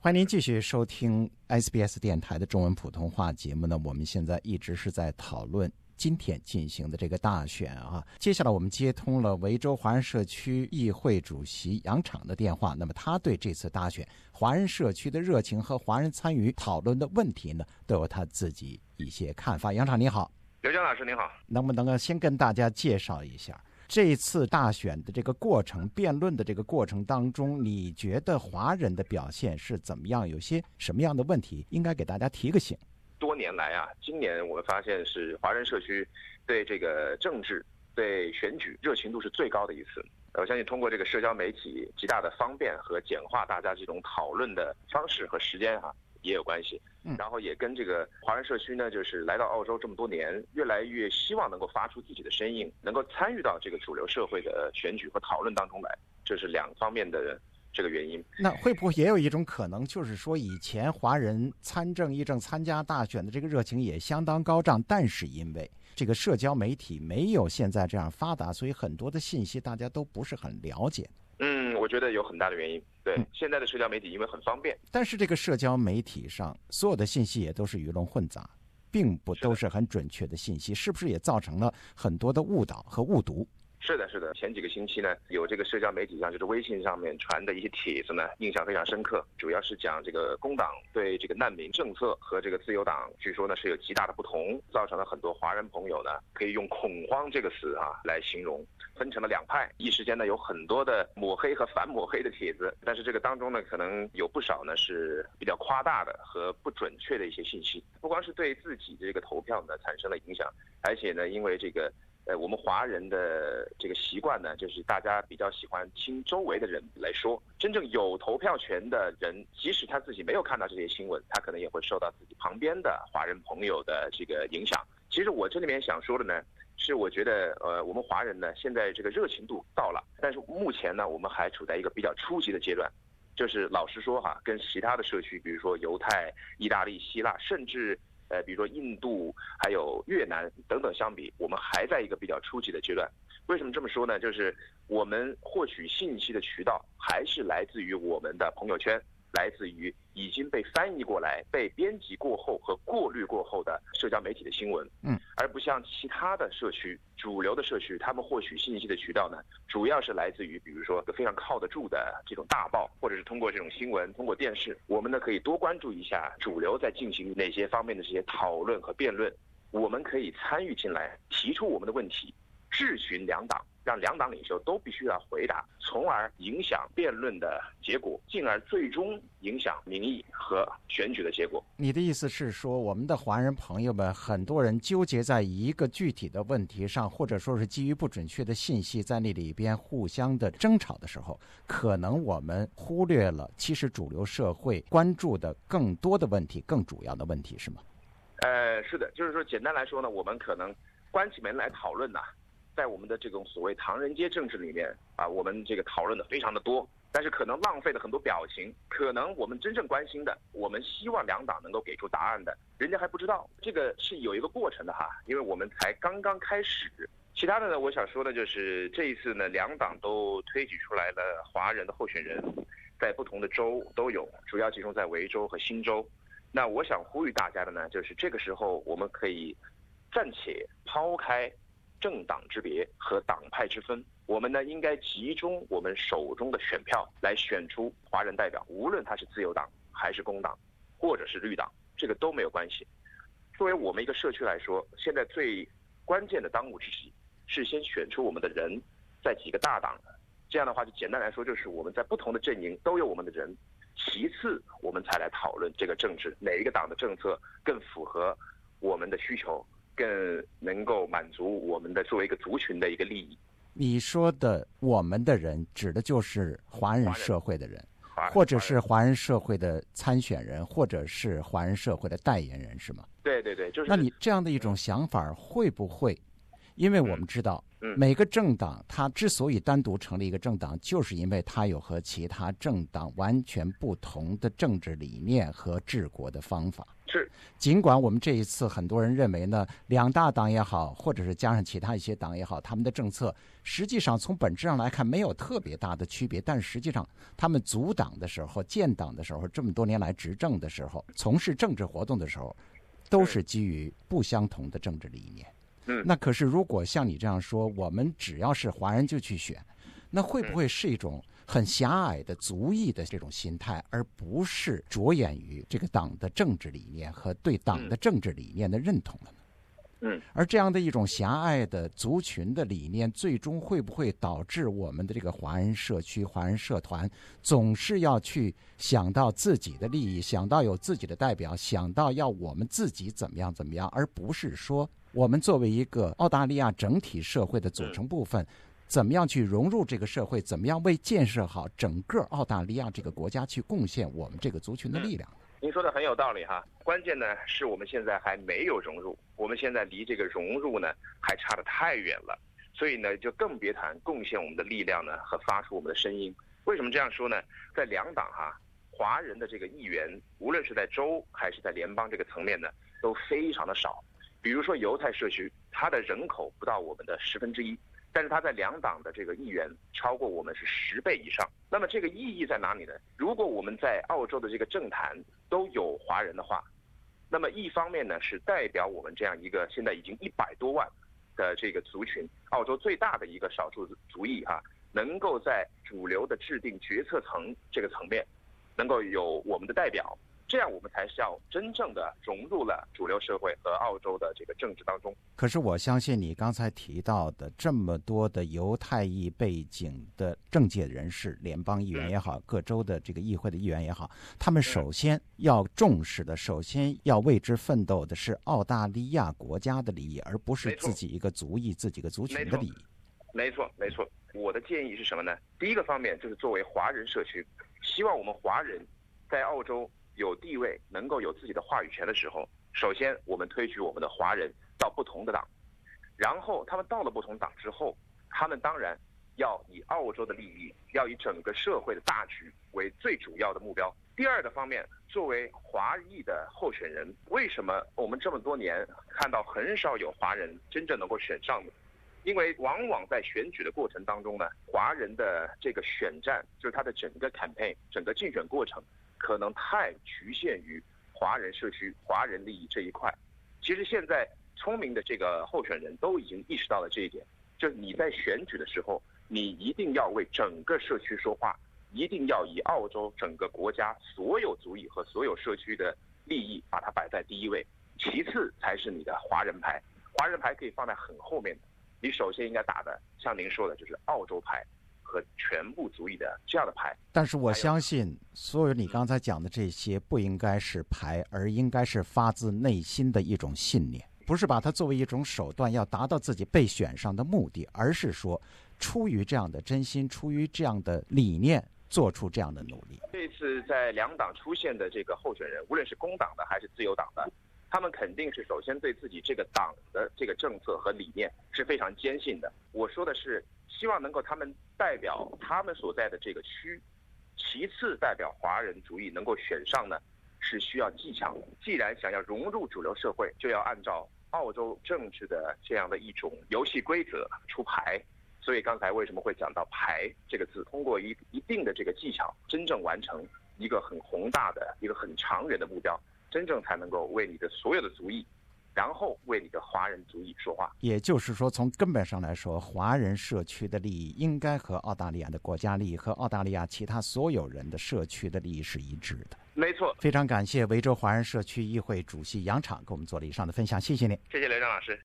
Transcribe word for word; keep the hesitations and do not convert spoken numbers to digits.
欢迎您继续收听 S B S 电台的中文普通话节目呢。我们现在一直是在讨论今天进行的这个大选啊。接下来我们接通了维州华人社区议会主席杨敞的电话，那么他对这次大选华人社区的热情和华人参与讨论的问题呢，都有他自己一些看法。杨敞你好。 刘江老师您好。 能不能先跟大家介绍一下这一次大选的这个过程，辩论的这个过程当中，你觉得华人的表现是怎么样？有些什么样的问题应该给大家提个醒？ 多年来啊，今年我们发现是华人社区对这个政治、对选举热情度是最高的一次。我相信通过这个社交媒体极大的方便和简化大家这种讨论的方式和时间哈、啊，也有关系。然后也跟这个华人社区呢，就是来到澳洲这么多年，越来越希望能够发出自己的声音，能够参与到这个主流社会的选举和讨论当中来，这是两方面的这个原因。 那会不会也有一种可能，就是说以前华人参政议政参加大选的这个热情也相当高涨，但是因为这个社交媒体没有现在这样发达，所以很多的信息大家都不是很了解。 嗯，我觉得有很大的原因。对，嗯、现在的社交媒体因为很方便， 但是这个社交媒体上所有的信息也都是鱼龙混杂，并不都是很准确的信息，是不是也造成了很多的误导和误读？ 是的，是的。前几个星期呢，有这个社交媒体上，就是微信上面传的一些帖子呢，印象非常深刻。主要是讲这个工党对这个难民政策和这个自由党，据说呢是有极大的不同，造成了很多华人朋友呢，可以用恐慌这个词啊来形容，分成了两派。一时间呢，有很多的抹黑和反抹黑的帖子，但是这个当中呢，可能有不少呢是比较夸大的和不准确的一些信息，不光是对自己这个投票呢产生了影响，而且呢，因为这个。呃，我们华人的这个习惯呢，就是大家比较喜欢听周围的人来说，真正有投票权的人，即使他自己没有看到这些新闻，他可能也会受到自己旁边的华人朋友的这个影响。其实我这里面想说的呢，是我觉得呃，我们华人呢，现在这个热情度到了，但是目前呢，我们还处在一个比较初级的阶段。就是老实说哈，跟其他的社区，比如说犹太、意大利、希腊，甚至呃，比如说印度还有越南等等相比，我们还在一个比较初级的阶段。为什么这么说呢？就是我们获取信息的渠道还是来自于我们的朋友圈，来自于已经被翻译过来、被编辑过后和过滤过后的社交媒体的新闻，嗯，而不像其他的社区、主流的社区，他们获取信息的渠道呢，主要是来自于比如说非常靠得住的这种大报，或者是通过这种新闻、通过电视，我们呢可以多关注一下主流在进行哪些方面的这些讨论和辩论，我们可以参与进来，提出我们的问题，质询两党，让两党领袖都必须要回答，从而影响辩论的结果，进而最终影响民意和选举的结果。 你的意思是说，我们的华人朋友们很多人纠结在一个具体的问题上，或者说是基于不准确的信息在那里边互相的争吵的时候，可能我们忽略了其实主流社会关注的更多的问题，更主要的问题，是吗？ 呃，是的，就是说简单来说呢，我们可能关起门来讨论呢、啊在我们的这种所谓唐人街政治里面啊，我们这个讨论的非常的多，但是可能浪费了很多表情，可能我们真正关心的，我们希望两党能够给出答案的，人家还不知道，这个是有一个过程的哈，因为我们才刚刚开始。其他的呢，我想说的就是这一次呢，两党都推举出来了华人的候选人，在不同的州都有，主要集中在维州和新州。那我想呼吁大家的呢，就是这个时候我们可以暂且抛开政党之别和党派之分，我们呢应该集中我们手中的选票来选出华人代表，无论他是自由党还是工党或者是绿党，这个都没有关系。作为我们一个社区来说，现在最关键的当务之急是先选出我们的人，在几个大党，这样的话就简单来说就是我们在不同的阵营都有我们的人，其次我们才来讨论这个政治哪一个党的政策更符合我们的需求，更能够满足我们的作为一个族群的一个利益。 你说的我们的人指的就是华人社会的人，或者是华人社会的参选人，或者是华人社会的代言人，是吗？ 对对对，就是。 那你这样的一种想法会不会因为我们知道，每个政党它之所以单独成立一个政党，就是因为它有和其他政党完全不同的政治理念和治国的方法。 是， 尽管我们这一次很多人认为呢，两大党也好，或者是加上其他一些党也好，他们的政策实际上从本质上来看没有特别大的区别，但实际上他们组党的时候、建党的时候，这么多年来执政的时候、从事政治活动的时候，都是基于不相同的政治理念。 嗯， 那可是如果像你这样说，我们只要是华人就去选，那会不会是一种很狭隘的族裔的这种心态，而不是着眼于这个党的政治理念和对党的政治理念的认同了呢？ 嗯， 而这样的一种狭隘的族群的理念，最终会不会导致我们的这个华人社区、华人社团总是要去想到自己的利益，想到有自己的代表，想到要我们自己怎么样怎么样，而不是说我们作为一个澳大利亚整体社会的组成部分，怎么样去融入这个社会，怎么样为建设好整个澳大利亚这个国家去贡献我们这个族群的力量？ 您说的很有道理哈，关键呢是我们现在还没有融入，我们现在离这个融入呢还差得太远了，所以呢就更别谈贡献我们的力量呢和发出我们的声音。为什么这样说呢？在两党哈，华人的这个议员，无论是在州还是在联邦这个层面呢，都非常的少。比如说犹太社区，它的人口不到我们的十分之一。但是他在两党的这个议员超过我们是十倍以上，那么这个意义在哪里呢？如果我们在澳洲的这个政坛都有华人的话，那么一方面呢是代表我们这样一个现在已经一百多万的这个族群，澳洲最大的一个少数族裔哈，能够在主流的制定决策层这个层面，能够有我们的代表。这样我们才是要真正的融入了主流社会和澳洲的这个政治当中。 可是我相信你刚才提到的这么多的犹太裔背景的政界人士，联邦议员也好，各州的这个议会的议员也好，他们首先要重视的，首先要为之奋斗的是澳大利亚国家的利益，而不是自己一个族裔、自己一个族群的利益。 没错，没错。我的建议是什么呢？第一个方面就是作为华人社区，希望我们华人在澳洲有地位，能够有自己的话语权的时候，首先我们推举我们的华人到不同的党，然后他们到了不同党之后，他们当然要以澳洲的利益，要以整个社会的大局为最主要的目标。第二个方面，作为华裔的候选人，为什么我们这么多年看到很少有华人真正能够选上呢？因为往往在选举的过程当中呢，华人的这个选战，就是他的整个 campaign 整个竞选过程可能太局限于华人社区、华人利益这一块。其实现在聪明的这个候选人都已经意识到了这一点，就是你在选举的时候，你一定要为整个社区说话，一定要以澳洲整个国家所有族裔和所有社区的利益把它摆在第一位，其次才是你的华人牌。华人牌可以放在很后面的，你首先应该打的，像您说的，就是澳洲牌和全部族裔的这样的牌。 但是我相信所有你刚才讲的这些不应该是牌，而应该是发自内心的一种信念，不是把它作为一种手段要达到自己被选上的目的，而是说出于这样的真心，出于这样的理念，做出这样的努力。 这次在两党出现的这个候选人，无论是工党的还是自由党的，他们肯定是首先对自己这个党的这个政策和理念是非常坚信的。我说的是希望能够他们代表他们所在的这个区，其次代表华人族裔能够选上呢，是需要技巧的。既然想要融入主流社会，就要按照澳洲政治的这样的一种游戏规则出牌。所以刚才为什么会讲到牌这个字，通过一一定的这个技巧，真正完成一个很宏大的一个很长远的目标，真正才能够为你的所有的族裔，然后为你的华人族裔说话。 也就是说，从根本上来说，华人社区的利益应该和澳大利亚的国家利益和澳大利亚其他所有人的社区的利益是一致的。 没错。 非常感谢维州华人社区议会主席杨敞给我们做了以上的分享，谢谢您。 谢谢刘张老师。